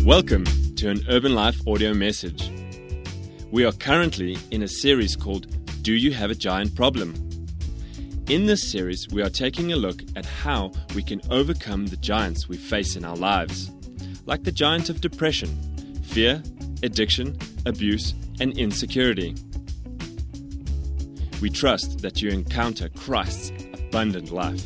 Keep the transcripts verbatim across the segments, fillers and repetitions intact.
Welcome to an Urban Life audio message. We are currently in a series called Do You Have a Giant Problem? In this series, we are taking a look at how we can overcome the giants we face in our lives, like the giant of depression, fear, addiction, abuse, and insecurity. We trust that you encounter Christ's abundant life.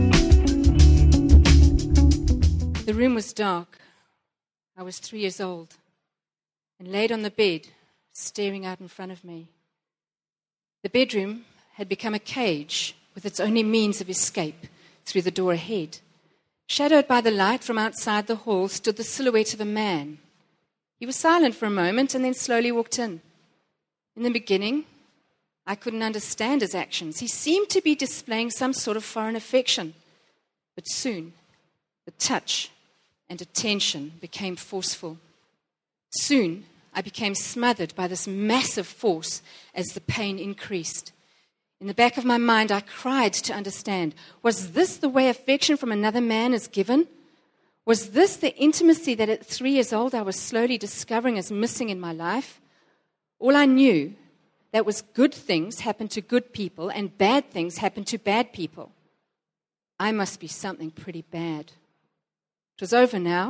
The room was dark. I was three years old and laid on the bed, staring out in front of me. The bedroom had become a cage with its only means of escape through the door ahead. Shadowed by the light from outside the hall stood the silhouette of a man. He was silent for a moment and then slowly walked in. In the beginning, I couldn't understand his actions. He seemed to be displaying some sort of foreign affection. But soon, the touch and attention became forceful. Soon, I became smothered by this massive force as the pain increased. In the back of my mind, I cried to understand. Was this the way affection from another man is given? Was this the intimacy that at three years old I was slowly discovering as missing in my life? All I knew that was good things happen to good people and bad things happen to bad people. I must be something pretty bad. It was over now.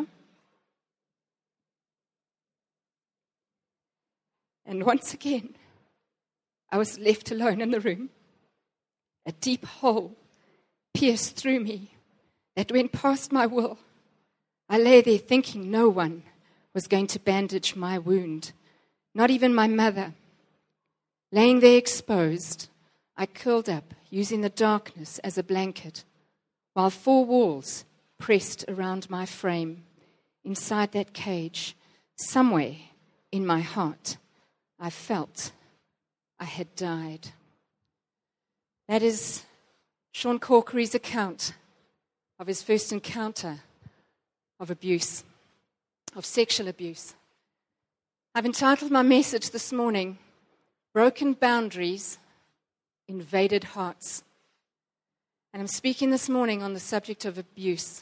And once again, I was left alone in the room. A deep hole pierced through me that went past my will. I lay there thinking no one was going to bandage my wound, not even my mother. Laying there exposed, I curled up, using the darkness as a blanket, while four walls pressed around my frame. Inside that cage, somewhere in my heart, I felt I had died. That is Sean Corkery's account of his first encounter of abuse, of sexual abuse. I've entitled my message this morning, Broken Boundaries, Invaded Hearts. And I'm speaking this morning on the subject of abuse.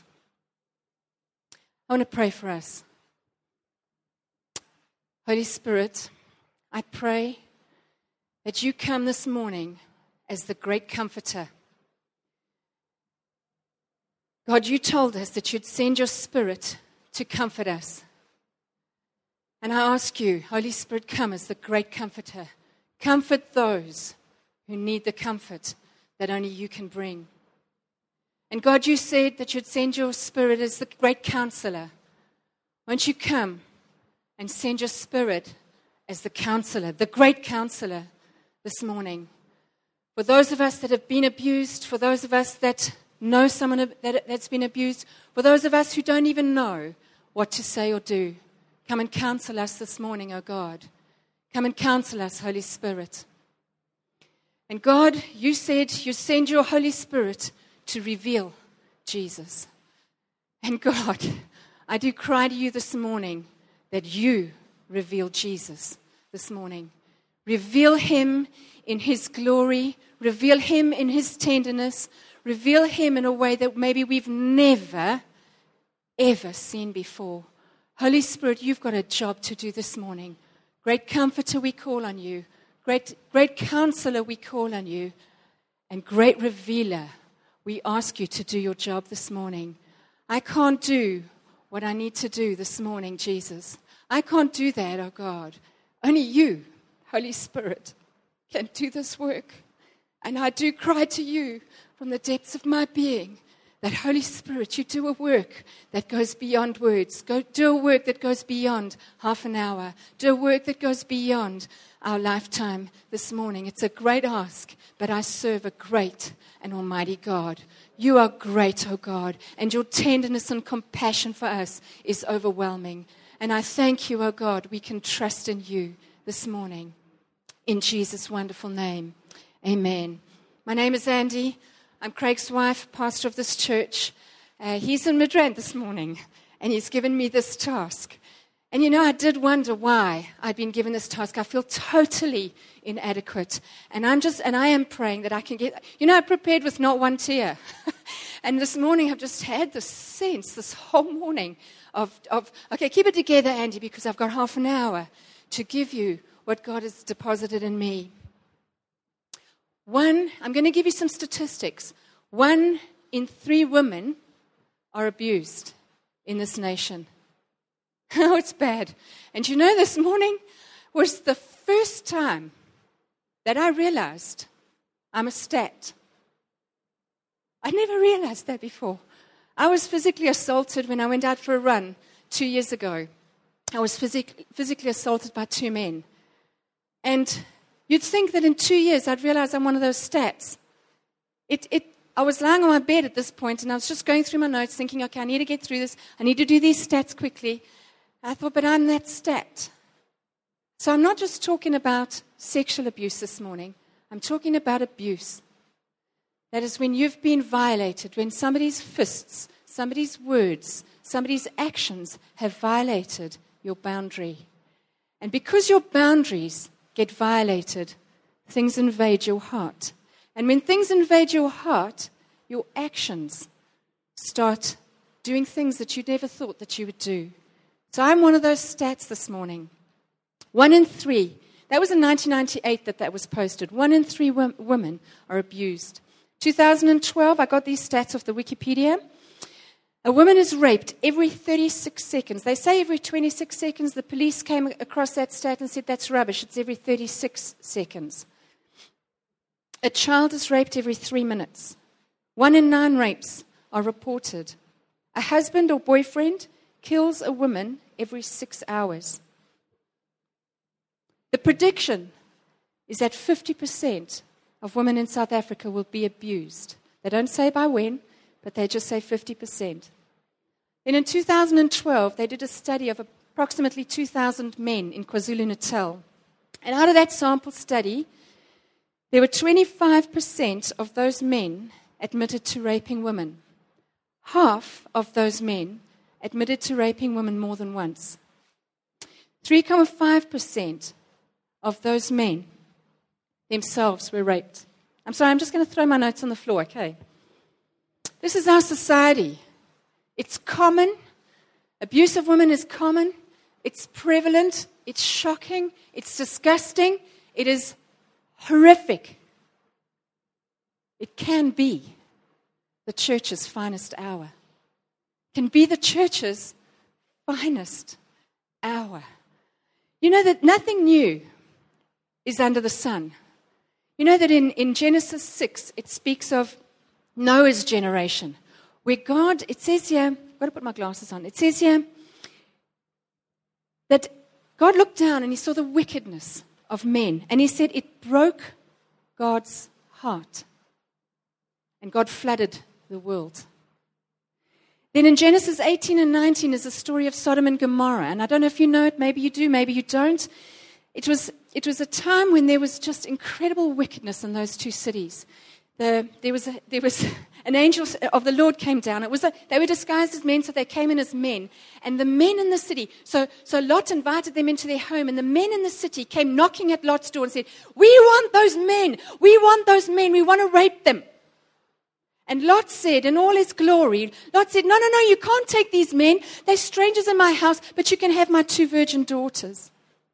I want to pray for us. Holy Spirit, I pray that you come this morning as the great comforter. God, you told us that you'd send your Spirit to comfort us. And I ask you, Holy Spirit, come as the great comforter. Comfort those who need the comfort that only you can bring. And God, you said that you'd send your Spirit as the great counselor. Won't you come and send your Spirit as the counselor, the great counselor this morning? For those of us that have been abused, for those of us that know someone that, that's been abused, for those of us who don't even know what to say or do, come and counsel us this morning, oh God. Come and counsel us, Holy Spirit. And God, you said you send your Holy Spirit to reveal Jesus. And God, I do cry to you this morning that you reveal Jesus this morning. Reveal him in his glory. Reveal him in his tenderness. Reveal him in a way that maybe we've never, ever seen before. Holy Spirit, you've got a job to do this morning. Great comforter, we call on you. Great, great counselor, we call on you. And great revealer, we ask you to do your job this morning. I can't do what I need to do this morning, Jesus. I can't do that, oh God. Only you, Holy Spirit, can do this work. And I do cry to you from the depths of my being that, Holy Spirit, you do a work that goes beyond words. Go do a work that goes beyond half an hour. Do a work that goes beyond our lifetime this morning. It's a great ask, but I serve a great and almighty God. You are great, oh God, and your tenderness and compassion for us is overwhelming. And I thank you, oh God, we can trust in you this morning. In Jesus' wonderful name, amen. My name is Andy. I'm Craig's wife, pastor of this church. Uh, he's in Midrand this morning, and he's given me this task. And you know, I did wonder why I'd been given this task. I feel totally inadequate. And I'm just, and I am praying that I can get, you know, I prepared with not one tear. And this morning I've just had this sense, this whole morning of, of, okay, keep it together, Andy, because I've got half an hour to give you what God has deposited in me. One, I'm going to give you some statistics. One in three women are abused in this nation. Oh, it's bad. And you know, this morning was the first time that I realized I'm a stat. I never realized that before. I was physically assaulted when I went out for a run two years ago. I was physic- physically assaulted by two men. And you'd think that in two years I'd realize I'm one of those stats. It, it, I was lying on my bed at this point, and I was just going through my notes thinking, okay, I need to get through this. I need to do these stats quickly. I thought, but I'm that stat. So I'm not just talking about sexual abuse this morning. I'm talking about abuse. That is when you've been violated, when somebody's fists, somebody's words, somebody's actions have violated your boundary. And because your boundaries get violated, things invade your heart. And when things invade your heart, your actions start doing things that you never thought that you would do. So I'm one of those stats this morning. One in three. That was in nineteen ninety-eight that that was posted. One in three w- women are abused. two thousand twelve, I got these stats off the Wikipedia. A woman is raped every thirty-six seconds. They say every twenty-six seconds. The police came across that stat and said, that's rubbish. It's every thirty-six seconds. A child is raped every three minutes. One in nine rapes are reported. A husband or boyfriend kills a woman every six hours. The prediction is that fifty percent of women in South Africa will be abused. They don't say by when, but they just say fifty percent. Then in two thousand twelve, they did a study of approximately two thousand men in KwaZulu-Natal. And out of that sample study, there were twenty-five percent of those men admitted to raping women. Half of those men admitted to raping women more than once. three point five percent of those men themselves were raped. I'm sorry, I'm just going to throw my notes on the floor, okay? This is our society. It's common. Abuse of women is common. It's prevalent. It's shocking. It's disgusting. It is horrific. It can be the church's finest hour. It can be the church's finest hour. You know that nothing new is under the sun. You know that in, in Genesis six, it speaks of Noah's generation, where God, it says here, I've got to put my glasses on, it says here that God looked down and he saw the wickedness of men, and he said it broke God's heart, and God flooded the world. Then in Genesis eighteen and nineteen is the story of Sodom and Gomorrah, and I don't know if you know it, maybe you do, maybe you don't. It was it was a time when there was just incredible wickedness in those two cities. The, there was a, there was an angel of the Lord came down. It was a, they were disguised as men, so they came in as men. And the men in the city, so, so Lot invited them into their home, and the men in the city came knocking at Lot's door and said, we want those men, we want those men, we want to rape them. And Lot said, in all his glory, Lot said, no, no, no, you can't take these men. They're strangers in my house, but you can have my two virgin daughters.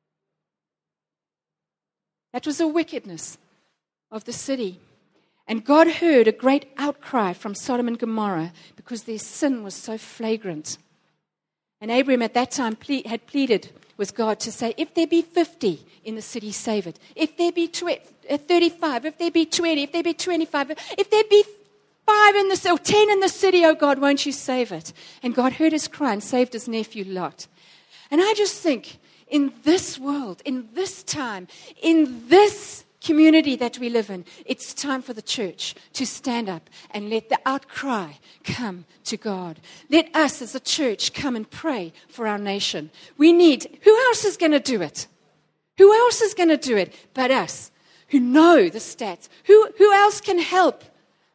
That was the wickedness of the city. And God heard a great outcry from Sodom and Gomorrah because their sin was so flagrant. And Abraham at that time ple- had pleaded with God to say, if there be fifty in the city, save it. If there be tw- thirty-five, if there be twenty, if there be twenty-five, if there be five in the city, or ten in the city, oh God, won't you save it? And God heard his cry and saved his nephew Lot. And I just think, in this world, in this time, in this community that we live in, it's time for the church to stand up and let the outcry come to God. Let us as a church come and pray for our nation. We need, who else is going to do it? Who else is going to do it but us who know the stats? Who, who else can help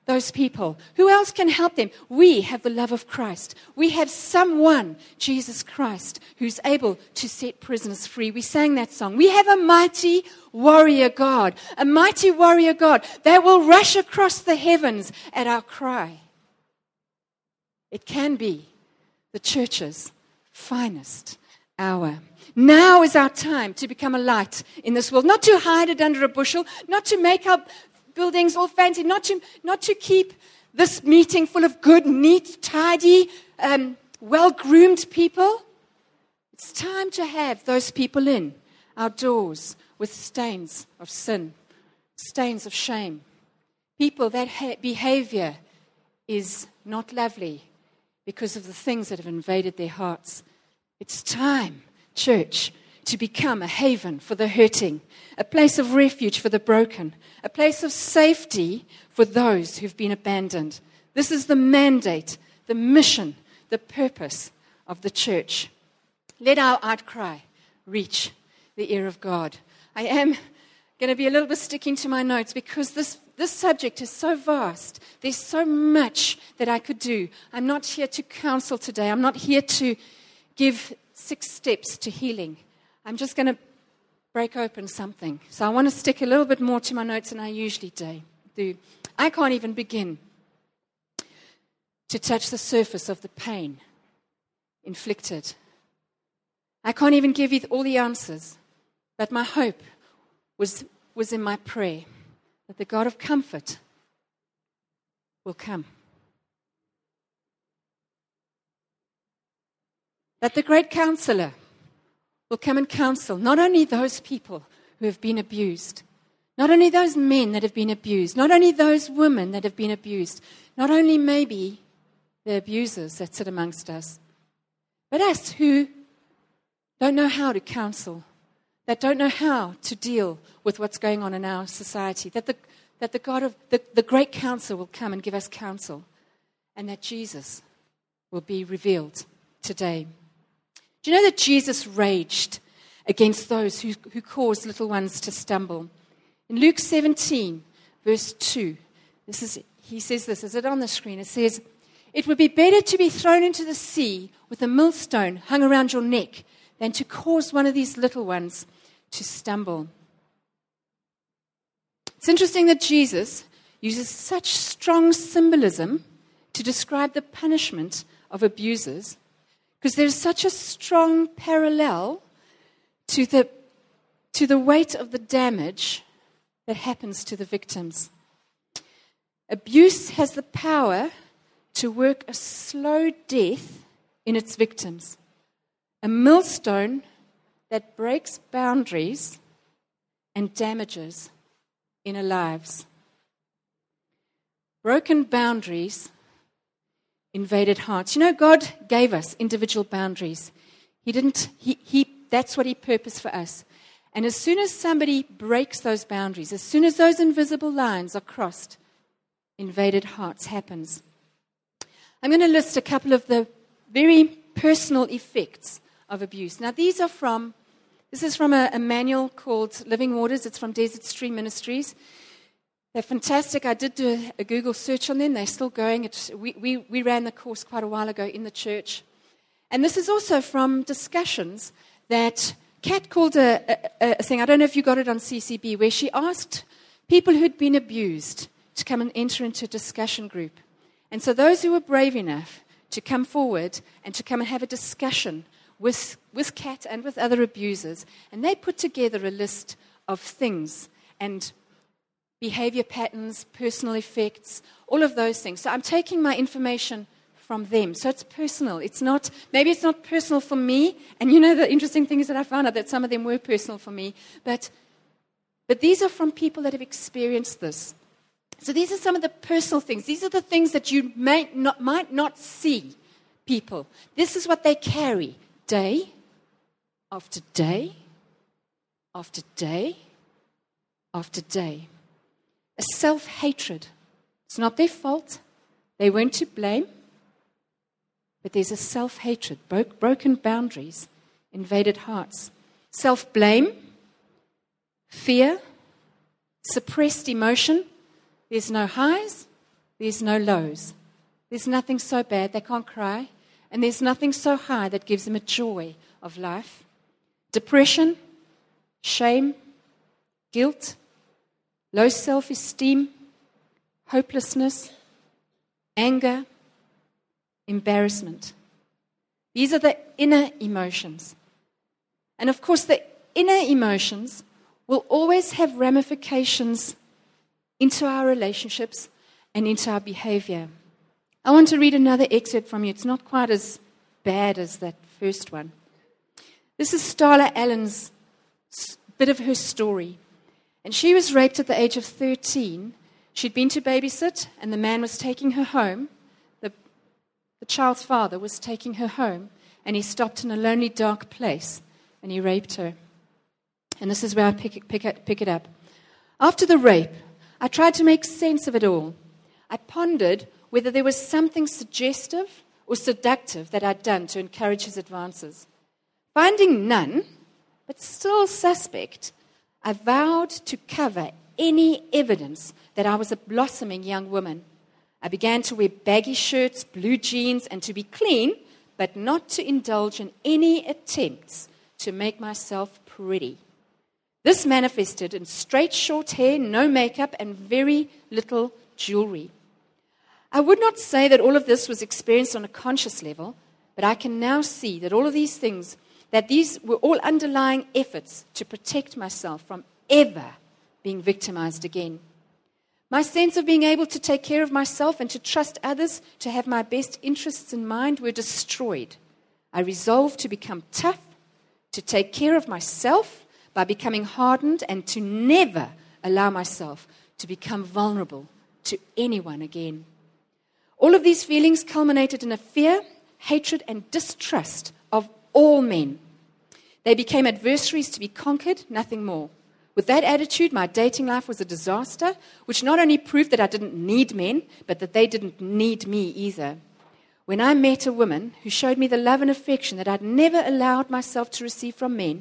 those people. Who else can help them? We have the love of Christ. We have someone, Jesus Christ, who's able to set prisoners free. We sang that song. We have a mighty warrior God, a mighty warrior God that will rush across the heavens at our cry. It can be the church's finest hour. Now is our time to become a light in this world, not to hide it under a bushel, not to make our buildings all fancy, not to, not to keep this meeting full of good, neat, tidy, um, well-groomed people. It's time to have those people in our doors with stains of sin, stains of shame. People that ha- behavior is not lovely because of the things that have invaded their hearts. It's time, church, to become a haven for the hurting, a place of refuge for the broken, a place of safety for those who've been abandoned. This is the mandate, the mission, the purpose of the church. Let our outcry reach the ear of God. I am going to be a little bit sticking to my notes because this, this subject is so vast. There's so much that I could do. I'm not here to counsel today. I'm not here to give six steps to healing. I'm just going to break open something. So I want to stick a little bit more to my notes than I usually do. I can't even begin to touch the surface of the pain inflicted. I can't even give you all the answers. But my hope was, was in my prayer that the God of comfort will come. That the great counselor will come and counsel not only those people who have been abused, not only those men that have been abused, not only those women that have been abused, not only maybe the abusers that sit amongst us, but us who don't know how to counsel, that don't know how to deal with what's going on in our society, that the, that the God of the, the great counselor will come and give us counsel, and that Jesus will be revealed today. Do you know that Jesus raged against those who, who caused little ones to stumble? In Luke seventeen, verse two, this is, he says this, is it on the screen? It says, "It would be better to be thrown into the sea with a millstone hung around your neck than to cause one of these little ones to stumble." It's interesting that Jesus uses such strong symbolism to describe the punishment of abusers, because there's such a strong parallel to the, to the weight of the damage that happens to the victims. Abuse has the power to work a slow death in its victims, a millstone that breaks boundaries and damages inner lives. Broken boundaries, invaded hearts. You know, God gave us individual boundaries. He didn't, he, he, that's what He purposed for us. And as soon as somebody breaks those boundaries, as soon as those invisible lines are crossed, invaded hearts happens. I'm going to list a couple of the very personal effects of abuse. Now, these are from, this is from a, a manual called Living Waters. It's from Desert Stream Ministries. They're fantastic. I did do a, a Google search on them. They're still going. It's, we, we, we ran the course quite a while ago in the church. And this is also from discussions that Kat called a, a, a thing, I don't know if you got it on C C B, where she asked people who'd been abused to come and enter into a discussion group. And so those who were brave enough to come forward and to come and have a discussion with, with Kat and with other abusers, and they put together a list of things and behavior patterns, personal effects, all of those things. So I'm taking my information from them. So it's personal. It's not, maybe it's not personal for me. And you know, the interesting thing is that I found out that some of them were personal for me. But, but these are from people that have experienced this. So these are some of the personal things. These are the things that you may not, might not see people. This is what they carry day after day after day after day. A self-hatred. It's not their fault. They weren't to blame. But there's a self-hatred, bro- broken boundaries, invaded hearts. Self-blame, fear, suppressed emotion. There's no highs, there's no lows. There's nothing so bad they can't cry, and there's nothing so high that gives them a joy of life. Depression, shame, guilt, low self-esteem, hopelessness, anger, embarrassment. These are the inner emotions. And of course, the inner emotions will always have ramifications into our relationships and into our behavior. I want to read another excerpt from you. It's not quite as bad as that first one. This is Starla Allen's bit of her story. And she was raped at the age of thirteen. She'd been to babysit, and the man was taking her home. The, the child's father was taking her home, and he stopped in a lonely, dark place, and he raped her. And this is where I pick it, pick it, pick it up. After the rape, I tried to make sense of it all. I pondered whether there was something suggestive or seductive that I'd done to encourage his advances. Finding none, but still suspect, I vowed to cover any evidence that I was a blossoming young woman. I began to wear baggy shirts, blue jeans, and to be clean, but not to indulge in any attempts to make myself pretty. This manifested in straight short hair, no makeup, and very little jewelry. I would not say that all of this was experienced on a conscious level, but I can now see that all of these things, that these were all underlying efforts to protect myself from ever being victimized again. My sense of being able to take care of myself and to trust others to have my best interests in mind were destroyed. I resolved to become tough, to take care of myself by becoming hardened, and to never allow myself to become vulnerable to anyone again. All of these feelings culminated in a fear, hatred, and distrust of all men. They became adversaries to be conquered, nothing more. With that attitude, my dating life was a disaster, which not only proved that I didn't need men, but that they didn't need me either. When I met a woman who showed me the love and affection that I'd never allowed myself to receive from men,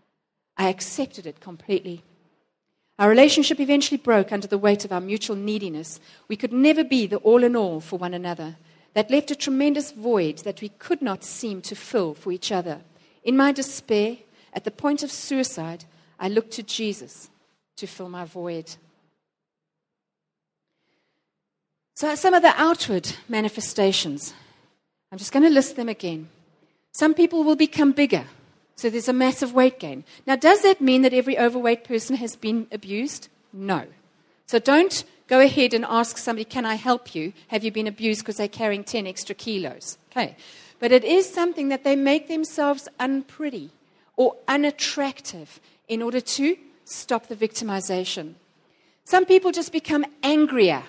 I accepted it completely. Our relationship eventually broke under the weight of our mutual neediness. We could never be the all in all for one another. That left a tremendous void that we could not seem to fill for each other. In my despair, at the point of suicide, I looked to Jesus to fill my void. So some of the outward manifestations, I'm just going to list them again. Some people will become bigger. So there's a massive weight gain. Now, does that mean that every overweight person has been abused? No. So don't go ahead and ask somebody, can I help you? Have you been abused because they're carrying ten extra kilos? Okay. But it is something that they make themselves unpretty or unattractive in order to stop the victimization. Some people just become angrier.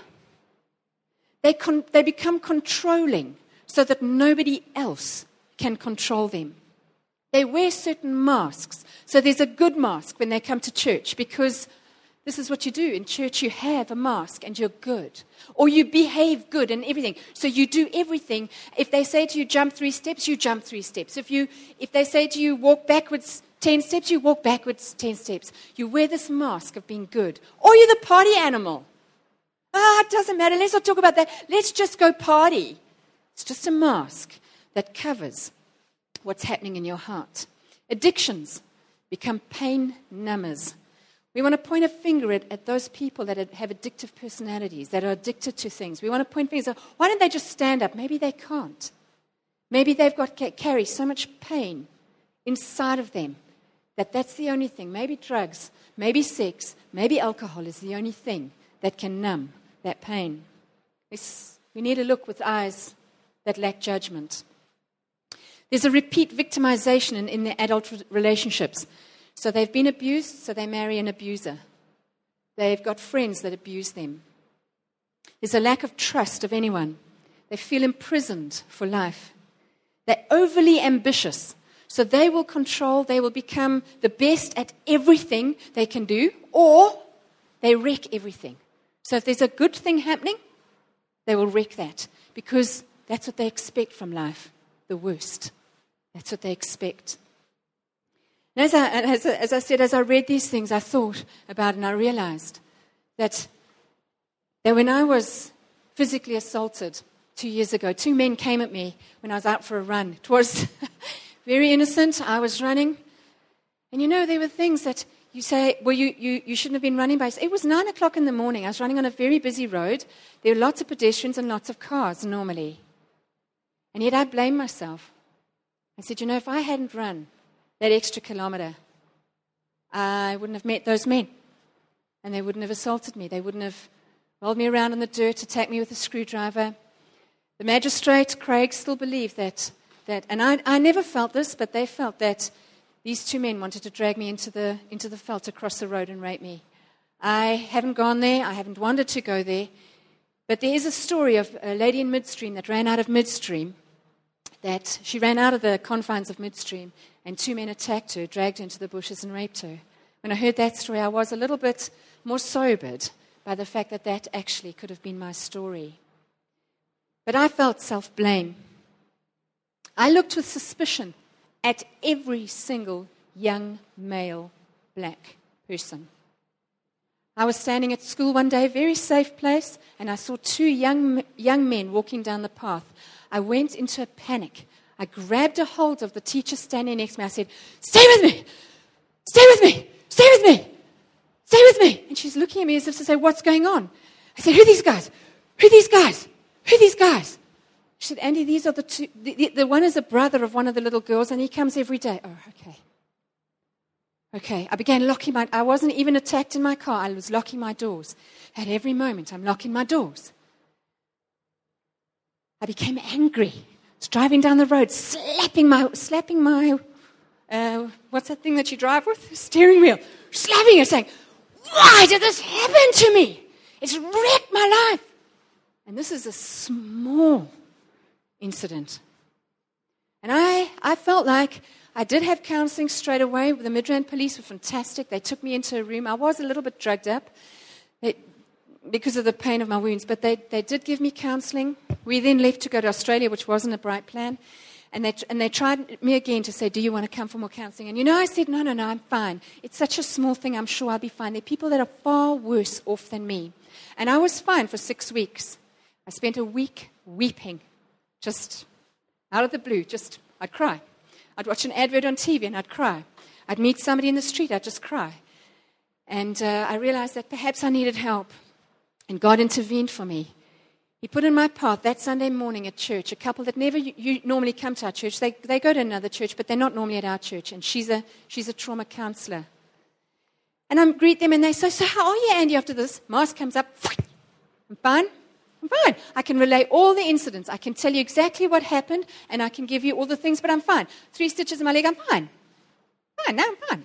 They, con- they become controlling so that nobody else can control them. They wear certain masks. So there's a good mask when they come to church, because this is what you do. In church, you have a mask and you're good. Or you behave good and everything. So you do everything. If they say to you, jump three steps, you jump three steps. If you, if they say to you, walk backwards ten steps, you walk backwards ten steps. You wear this mask of being good. Or you're the party animal. Ah, it doesn't matter. Let's not talk about that. Let's just go party. It's just a mask that covers what's happening in your heart. Addictions become pain numbers. We want to point a finger at, at those people that have addictive personalities, that are addicted to things. We want to point fingers at, why don't they just stand up? Maybe they can't. Maybe they've got carry so much pain inside of them that that's the only thing. Maybe drugs, maybe sex, maybe alcohol is the only thing that can numb that pain. It's, we need to look with eyes that lack judgment. There's a repeat victimization in, in their adult relationships. So they've been abused, so they marry an abuser. They've got friends that abuse them. There's a lack of trust of anyone. They feel imprisoned for life. They're overly ambitious. So they will control, they will become the best at everything they can do, or they wreck everything. So if there's a good thing happening, they will wreck that, because that's what they expect from life, the worst. That's what they expect. And as I, as, as I said, as I read these things, I thought about it and I realized that, that when I was physically assaulted two years ago. Two men came at me when I was out for a run. It was very innocent. I was running. And you know, there were things that you say, well, you, you, you shouldn't have been running by. It was nine o'clock in the morning. I was running on a very busy road. There were lots of pedestrians and lots of cars normally. And yet I blamed myself. I said, you know, if I hadn't run that extra kilometer, I wouldn't have met those men. And they wouldn't have assaulted me. They wouldn't have rolled me around in the dirt, attacked me with a screwdriver. The magistrate, Craig, still believed that, that and I, I never felt this, but they felt that these two men wanted to drag me into the into the veldt across the road and rape me. I haven't gone there. I haven't wanted to go there. But there is a story of a lady in midstream that ran out of midstream, that she ran out of the confines of midstream, and two men attacked her, dragged her into the bushes and raped her. When I heard that story, I was a little bit more sobered by the fact that that actually could have been my story. But I felt self-blame. I looked with suspicion at every single young male black person. I was standing at school one day, a very safe place, and I saw two young young men walking down the path. I went into a panic. I grabbed a hold of the teacher standing next to me. I said, "Stay with me! Stay with me! Stay with me! Stay with me!" And she's looking at me as if to say, "What's going on?" I said, "Who are these guys? Who are these guys? Who are these guys?" She said, "Andy, these are the two. The, the, the one is a brother of one of the little girls, and he comes every day." Oh, okay. Okay. I began locking my. I wasn't even attacked in my car. I was locking my doors. At every moment, I'm locking my doors. I became angry. I was driving down the road, slapping my, slapping my. Uh, what's that thing that you drive with? Steering wheel. Slapping it, saying, "Why did this happen to me? It's wrecked my life." And this is a small incident. And I, I felt like I did have counseling straight away. The Midrand police were fantastic. They took me into a room. I was a little bit drugged up they, because of the pain of my wounds, but they, they did give me counseling. We then left to go to Australia, which wasn't a bright plan. And they, and they tried me again to say, "Do you want to come for more counseling?" And you know, I said, no, no, no, I'm fine. It's such a small thing. I'm sure I'll be fine. There are people that are far worse off than me. And I was fine for six weeks. I spent a week weeping. Just out of the blue, just, I'd cry. I'd watch an advert on T V and I'd cry. I'd meet somebody in the street, I'd just cry. And uh, I realized that perhaps I needed help. And God intervened for me. He put in my path that Sunday morning at church a couple that never you, you normally come to our church. They, they go to another church, but they're not normally at our church. And she's a, she's a trauma counselor. And I greet them and they say, "So how are you, Andy, after this?" Mask comes up. "I'm fine. I'm fine. I can relay all the incidents. I can tell you exactly what happened, and I can give you all the things, but I'm fine. Three stitches in my leg, I'm fine. Fine, now I'm fine."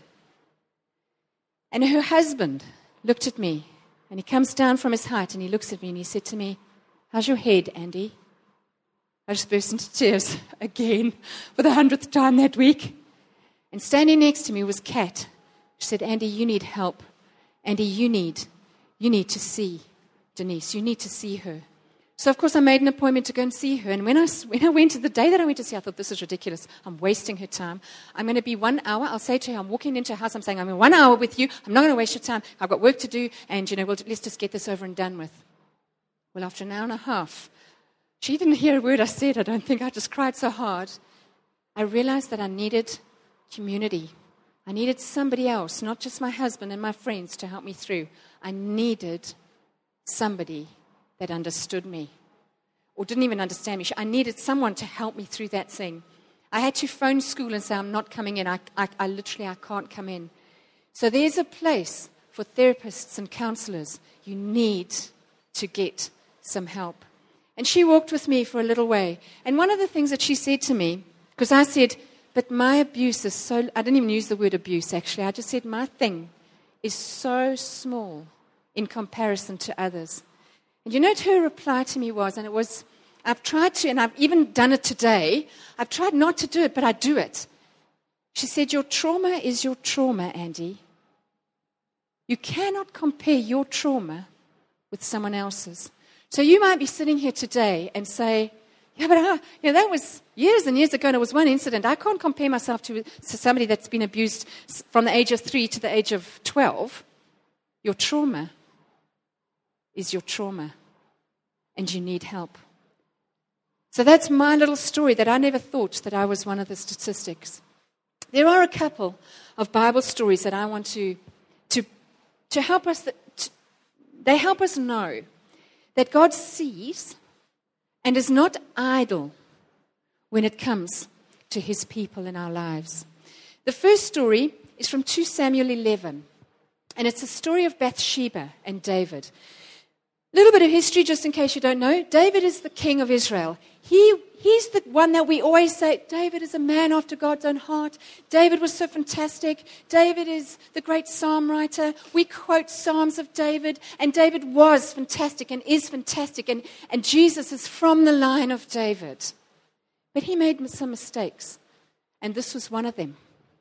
And her husband looked at me, and he comes down from his height, and he looks at me, and he said to me, "How's your head, Andy?" I just burst into tears again for the hundredth time that week. And standing next to me was Kat. She said, "Andy, you need help. Andy, you need, you need to see Denise, you need to see her." So, of course, I made an appointment to go and see her. And when I, when I went to the day that I went to see her, I thought, this is ridiculous. I'm wasting her time. I'm going to be one hour. I'll say to her, I'm walking into her house. I'm saying, "I'm in one hour with you. I'm not going to waste your time. I've got work to do. And, you know, we'll, let's just get this over and done with." Well, after an hour and a half, she didn't hear a word I said. I don't think. I just cried so hard. I realized that I needed community. I needed somebody else, not just my husband and my friends, to help me through. I needed somebody that understood me, or didn't even understand me. I needed someone to help me through that thing. I had to phone school and say, "I'm not coming in. I, I, I literally, I can't come in." So there's a place for therapists and counselors. You need to get some help. And she walked with me for a little way. And one of the things that she said to me, because I said, "But my abuse is so," I didn't even use the word abuse, actually. I just said, "My thing is so small in comparison to others." And you know what her reply to me was? And it was, I've tried to, and I've even done it today. I've tried not to do it, but I do it. She said, "Your trauma is your trauma, Andy. You cannot compare your trauma with someone else's." So you might be sitting here today and say, "Yeah, but I, you know, that was years and years ago, and it was one incident. I can't compare myself to, to somebody that's been abused from the age of three to the age of twelve. Your trauma is your trauma. and you need help. So that's my little story that I never thought that I was one of the statistics. There are a couple of Bible stories that I want to to, to help us, that, to, they help us know that God sees and is not idle when it comes to his people in our lives. The first story is from Second Samuel eleven, and it's a story of Bathsheba and David. A little bit of history, just in case you don't know. David is the king of Israel. He, he's the one that we always say, David is a man after God's own heart. David was so fantastic. David is the great psalm writer. We quote Psalms of David, and David was fantastic and is fantastic, and, and Jesus is from the line of David. But he made some mistakes, and this was one of them.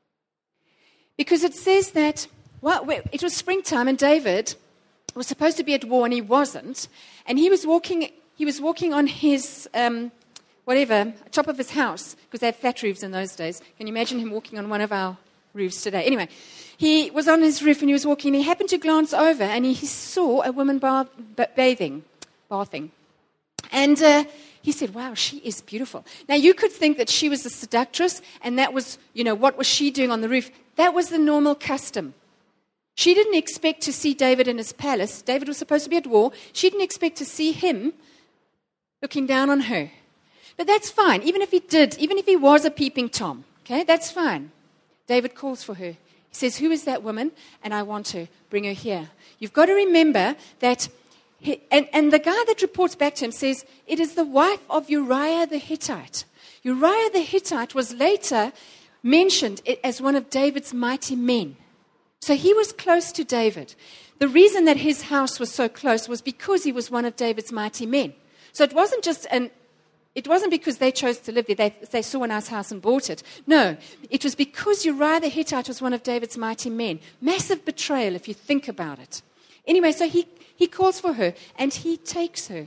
Because it says that, well, it was springtime, and David was supposed to be at war, and he wasn't. And he was walking, he was walking on his, um, whatever, top of his house, because they had flat roofs in those days. Can you imagine him walking on one of our roofs today? Anyway, he was on his roof, and he was walking, and he happened to glance over, and he, he saw a woman bath, bathing, bathing. And uh, he said, wow, she is beautiful. Now, you could think that she was a seductress, and that was, you know, what was she doing on the roof? That was the normal custom. She didn't expect to see David in his palace. David was supposed to be at war. She didn't expect to see him looking down on her. But that's fine. Even if he did, even if he was a peeping Tom, okay, that's fine. David calls for her. He says, who is that woman? And I want her. Bring her here. You've got to remember that, he, and, and the guy that reports back to him says, it is the wife of Uriah the Hittite. Uriah the Hittite was later mentioned as one of David's mighty men. So he was close to David. The reason that his house was so close was because he was one of David's mighty men. So it wasn't just an, it wasn't because they chose to live there. They, they saw a nice house and bought it. No, it was because Uriah the Hittite was one of David's mighty men. Massive betrayal if you think about it. Anyway, so he, he calls for her and he takes her.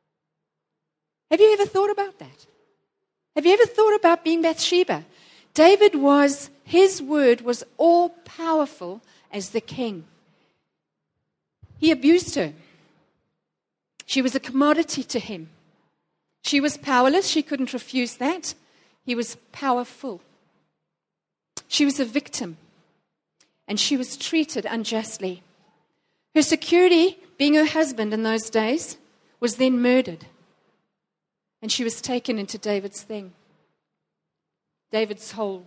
Have you ever thought about that? Have you ever thought about being Bathsheba? David was, his word was all powerful as the king. He abused her. She was a commodity to him. She was powerless. She couldn't refuse that. He was powerful. She was a victim, and she was treated unjustly. Her security, being her husband in those days, was then murdered, and she was taken into David's thing. David's whole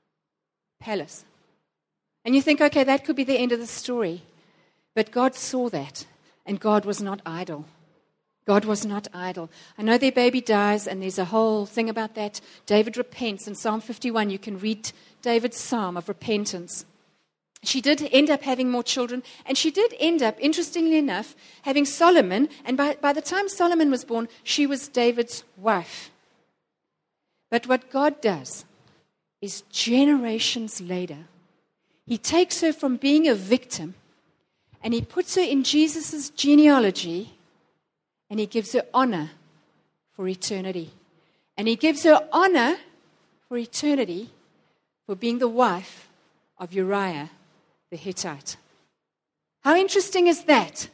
palace. And you think, okay, that could be the end of the story. But God saw that, and God was not idle. God was not idle. I know their baby dies, and there's a whole thing about that. David repents. In Psalm fifty-one, you can read David's psalm of repentance. She did end up having more children, and she did end up, interestingly enough, having Solomon, and by, by the time Solomon was born, she was David's wife. But what God does is generations later, he takes her from being a victim and he puts her in Jesus' genealogy and he gives her honor for eternity. And he gives her honor for eternity for being the wife of Uriah the Hittite. How interesting is that?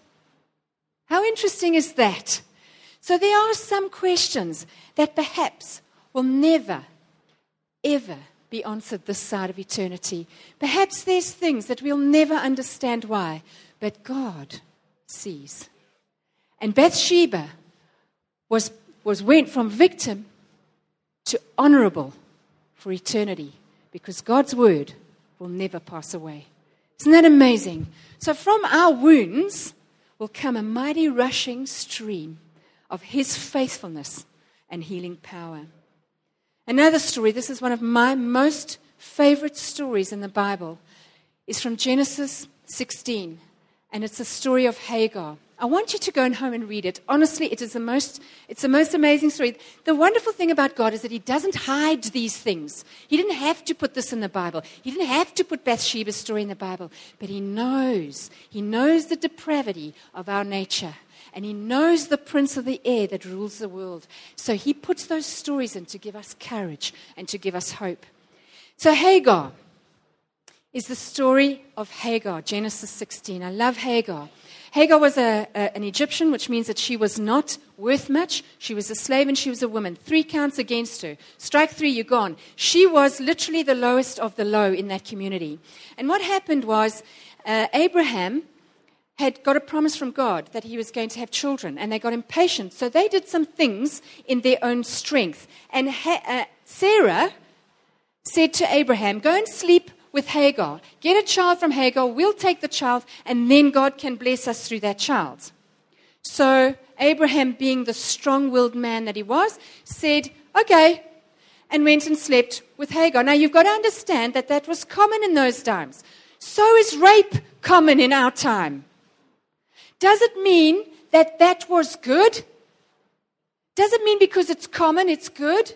How interesting is that? So there are some questions that perhaps will never, ever be answered this side of eternity. Perhaps there's things that we'll never understand why, but God sees. And Bathsheba was, was went from victim to honorable for eternity because God's word will never pass away. Isn't that amazing? So from our wounds will come a mighty rushing stream of his faithfulness and healing power. Another story, this is one of my most favorite stories in the Bible, is from Genesis sixteen, and it's a story of Hagar. I want you to go home and read it. Honestly, it is the most, it's the most amazing story. The wonderful thing about God is that he doesn't hide these things. He didn't have to put this in the Bible. He didn't have to put Bathsheba's story in the Bible, but he knows. He knows the depravity of our nature. And he knows the prince of the air that rules the world. So he puts those stories in to give us courage and to give us hope. So Hagar is the story of Hagar, Genesis sixteen. I love Hagar. Hagar was a, a, an Egyptian, which means that she was not worth much. She was a slave and she was a woman. Three counts against her. Strike three, you're gone. She was literally the lowest of the low in that community. And what happened was uh, Abraham had got a promise from God that he was going to have children, and they got impatient. So they did some things in their own strength. And ha- uh, Sarah said to Abraham, go and sleep with Hagar. Get a child from Hagar. We'll take the child, and then God can bless us through that child. So Abraham, being the strong-willed man that he was, said, okay, and went and slept with Hagar. Now, you've got to understand that that was common in those times. So is rape common in our time. Does it mean that that was good? Does it mean because it's common, it's good?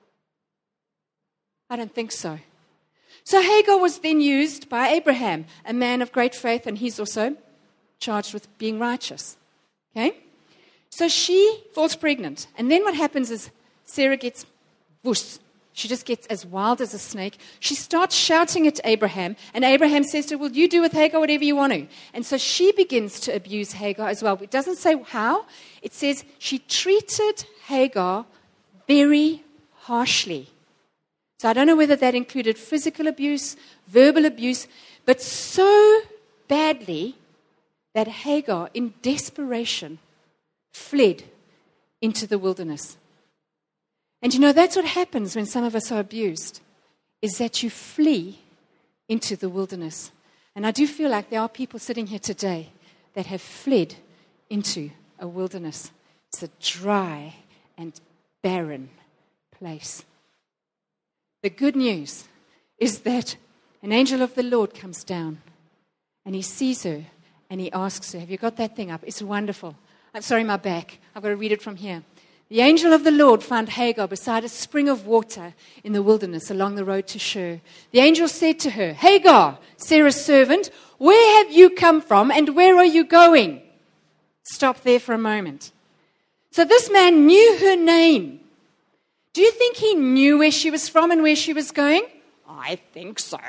I don't think so. So Hagar was then used by Abraham, a man of great faith, and he's also charged with being righteous. Okay? So she falls pregnant. And then what happens is Sarah gets whoosh. She just gets as wild as a snake. She starts shouting at Abraham, and Abraham says to her, well, you do with Hagar whatever you want to. And so she begins to abuse Hagar as well. It doesn't say how. It says she treated Hagar very harshly. So I don't know whether that included physical abuse, verbal abuse, but so badly that Hagar, in desperation, fled into the wilderness. And you know, that's what happens when some of us are abused, is that you flee into the wilderness. And I do feel like there are people sitting here today that have fled into a wilderness. It's a dry and barren place. The good news is that an angel of the Lord comes down and he sees her and he asks her, have you got that thing up? It's wonderful. I'm sorry, my back. I've got to read it from here. The angel of the Lord found Hagar beside a spring of water in the wilderness along the road to Shur. The angel said to her, Hagar, Sarah's servant, where have you come from and where are you going? Stop there for a moment. So this man knew her name. Do you think he knew where she was from and where she was going? I think so.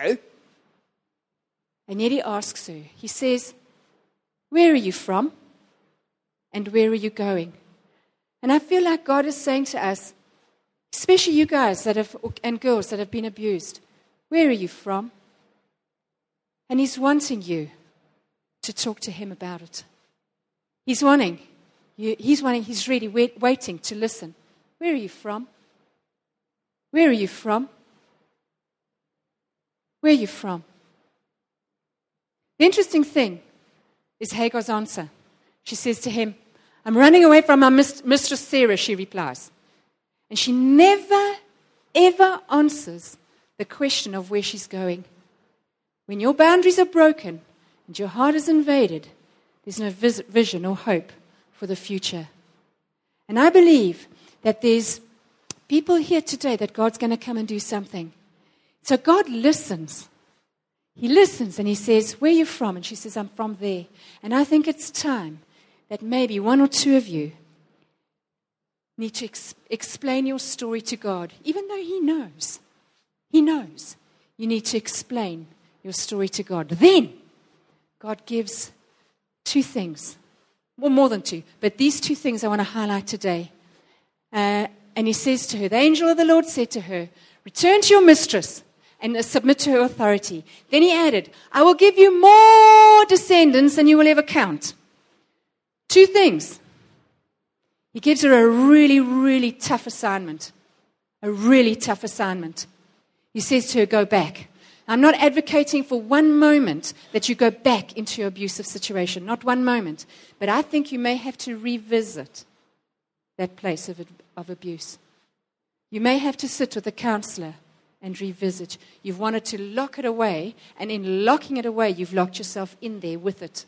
And yet he asks her, he says, where are you from and where are you going? And I feel like God is saying to us, especially you guys that have, and girls that have been abused, where are you from? And he's wanting you to talk to him about it. He's wanting, you, he's wanting, he's really wait, waiting to listen. Where are you from? Where are you from? Where are you from? The interesting thing is Hagar's answer. She says to him, I'm running away from my mistress Sarah, she replies. And she never, ever answers the question of where she's going. When your boundaries are broken and your heart is invaded, there's no vis- vision or hope for the future. And I believe that there's people here today that God's going to come and do something. So God listens. He listens and he says, where are you from? And she says, I'm from there. And I think it's time that maybe one or two of you need to ex- explain your story to God, even though He knows. He knows. You need to explain your story to God. Then, God gives two things, well, more than two, but these two things I want to highlight today. Uh, and He says to her, the angel of the Lord said to her, return to your mistress and uh, submit to her authority. Then He added, I will give you more descendants than you will ever count. Two things. He gives her a really, really tough assignment. A really tough assignment. He says to her, go back. I'm not advocating for one moment that you go back into your abusive situation. Not one moment. But I think you may have to revisit that place of, of abuse. You may have to sit with a counselor and revisit. You've wanted to lock it away, and in locking it away, you've locked yourself in there with it.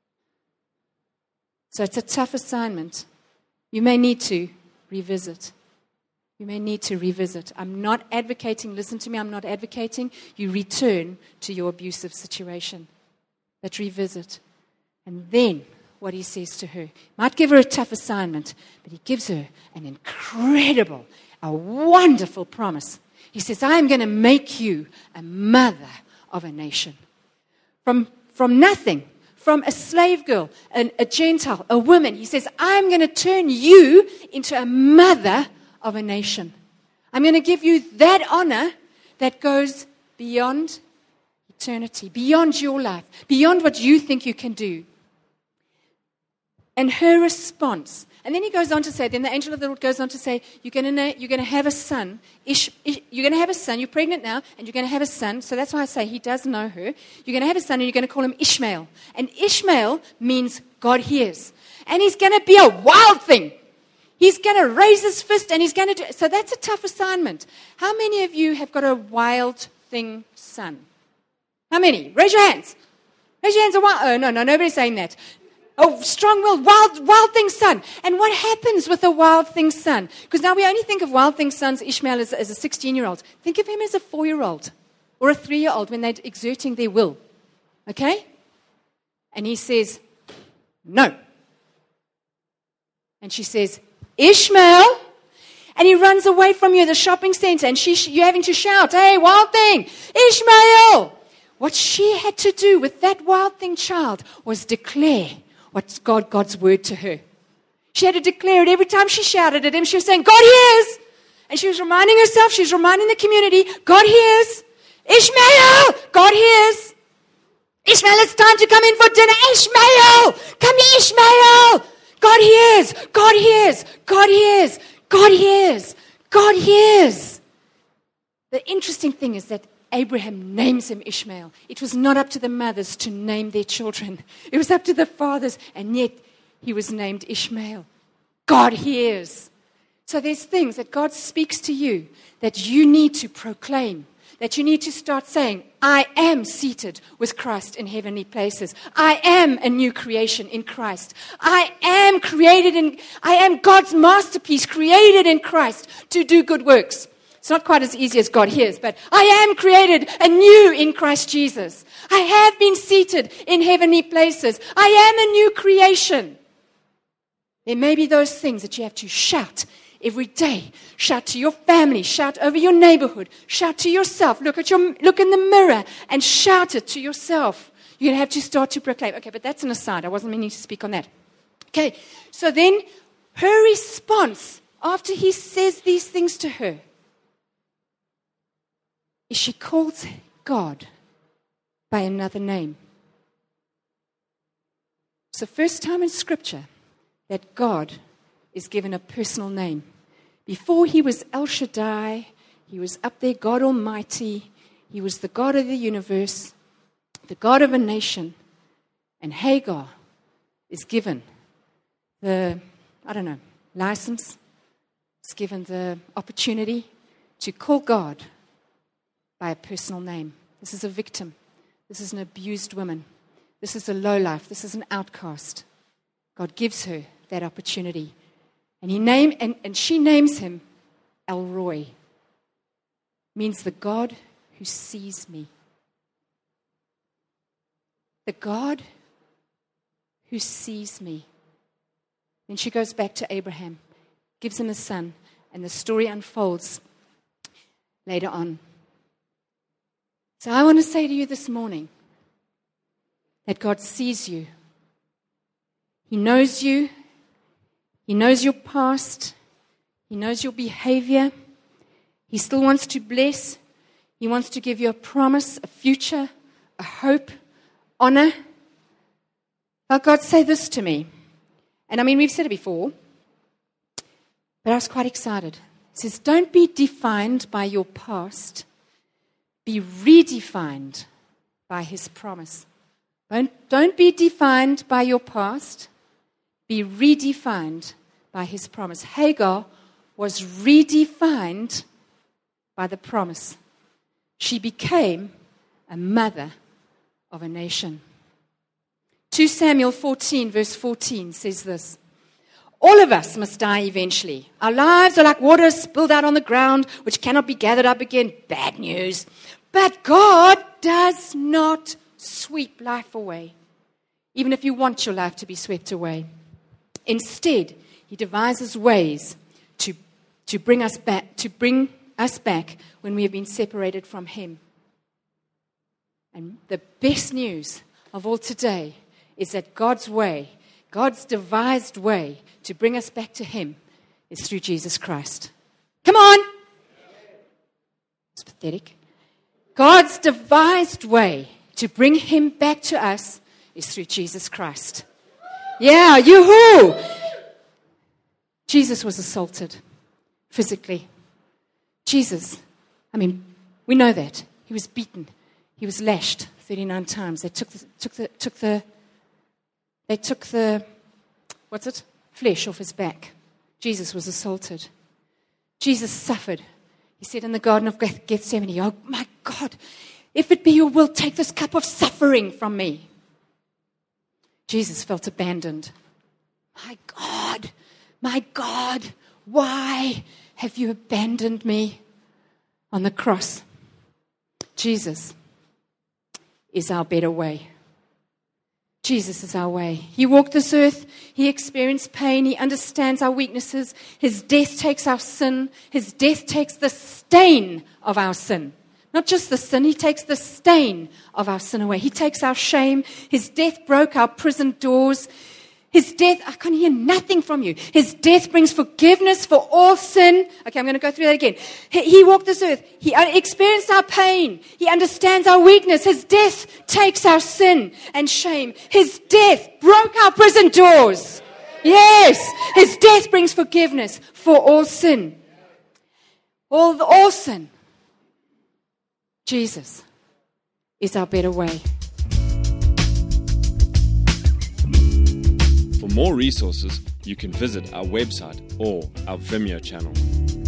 So it's a tough assignment. You may need to revisit. You may need to revisit. I'm not advocating, listen to me, I'm not advocating you return to your abusive situation. But revisit. And then what he says to her. Might give her a tough assignment, but he gives her an incredible, a wonderful promise. He says, I am going to make you a mother of a nation. From, from nothing. from a slave girl, an, a Gentile, a woman. He says, I'm going to turn you into a mother of a nation. I'm going to give you that honor that goes beyond eternity, beyond your life, beyond what you think you can do. And her response, and then he goes on to say, then the angel of the Lord goes on to say, you're going to, you're going to have a son. Ish, Ish, you're going to have a son. You're pregnant now, and you're going to have a son. So that's why I say he does know her. You're going to have a son, and you're going to call him Ishmael. And Ishmael means God hears. And he's going to be a wild thing. He's going to raise his fist, and he's going to do... So that's a tough assignment. How many of you have got a wild thing son? How many? Raise your hands. Raise your hands. A wild, oh, no, no, nobody's saying that. Oh, strong-willed, wild, wild thing son. And what happens with a wild thing son? Because now we only think of wild thing sons, Ishmael, as, as a sixteen-year-old. Think of him as a four-year-old or a three-year-old when they're exerting their will. Okay? And he says, no. And she says, Ishmael. And he runs away from you at the shopping center, and she, you're having to shout, hey, wild thing, Ishmael. What she had to do with that wild thing child was declare what's God, God's word to her. She had to declare it every time she shouted at him. She was saying, God hears. And she was reminding herself, she was reminding the community, God hears. Ishmael, God hears. Ishmael, it's time to come in for dinner. Ishmael, come here, Ishmael. God hears, God hears, God hears, God hears, God hears. The interesting thing is that Abraham names him Ishmael. It was not up to the mothers to name their children. It was up to the fathers, and yet he was named Ishmael. God hears. So there's things that God speaks to you that you need to proclaim, that you need to start saying, I am seated with Christ in heavenly places. I am a new creation in Christ. I am created in, I am God's masterpiece, created in Christ to do good works. It's not quite as easy as God hears, but I am created anew in Christ Jesus. I have been seated in heavenly places. I am a new creation. There may be those things that you have to shout every day. Shout to your family. Shout over your neighborhood. Shout to yourself. Look at your look in the mirror and shout it to yourself. You're going to have to start to proclaim. Okay, but that's an aside. I wasn't meaning to speak on that. Okay, so then her response after he says these things to her is she calls God by another name. It's the first time in Scripture that God is given a personal name. Before he was El Shaddai, he was up there, God Almighty. He was the God of the universe, the God of a nation. And Hagar is given the, I don't know, license. Is given the opportunity to call God by a personal name. This is a victim. This is an abused woman. This is a lowlife. This is an outcast. God gives her that opportunity. And he name and, and she names him El Roi. Means the God who sees me. The God who sees me. Then she goes back to Abraham, gives him a son, and the story unfolds later on. So I want to say to you this morning that God sees you. He knows you. He knows your past. He knows your behavior. He still wants to bless. He wants to give you a promise, a future, a hope, honor. But God say this to me. And I mean, we've said it before, but I was quite excited. He says, don't be defined by your past. Be redefined by his promise. Don't, don't be defined by your past. Be redefined by his promise. Hagar was redefined by the promise. She became a mother of a nation. Second Samuel fourteen, verse fourteen says this. All of us must die eventually. Our lives are like water spilled out on the ground, which cannot be gathered up again. Bad news. But God does not sweep life away, even if you want your life to be swept away. Instead, he devises ways to, to bring us back, to bring us back when we have been separated from him. And the best news of all today is that God's way, God's devised way to bring us back to Him is through Jesus Christ. Come on! It's pathetic. God's devised way to bring Him back to us is through Jesus Christ. Yeah, yoo-hoo! Jesus was assaulted physically. Jesus, I mean, we know that. He was beaten. He was lashed thirty-nine times. They took the, took the, took the, they took the, what's it? Flesh off His back. Jesus was assaulted. Jesus suffered. He said in the Garden of Gethsemane, oh my God, if it be your will, take this cup of suffering from me. Jesus felt abandoned. My God, my God, why have you abandoned me? On the cross, Jesus is our better way. Jesus is our way. He walked this earth. He experienced pain. He understands our weaknesses. His death takes our sin. His death takes the stain of our sin. Not just the sin, He takes the stain of our sin away. He takes our shame. His death broke our prison doors. His death, I can hear nothing from you. His death brings forgiveness for all sin. Okay, I'm going to go through that again. He, he walked this earth. He experienced our pain. He understands our weakness. His death takes our sin and shame. His death broke our prison doors. Yes, His death brings forgiveness for all sin. All, all sin. Jesus is our better way. For more resources, you can visit our website or our Vimeo channel.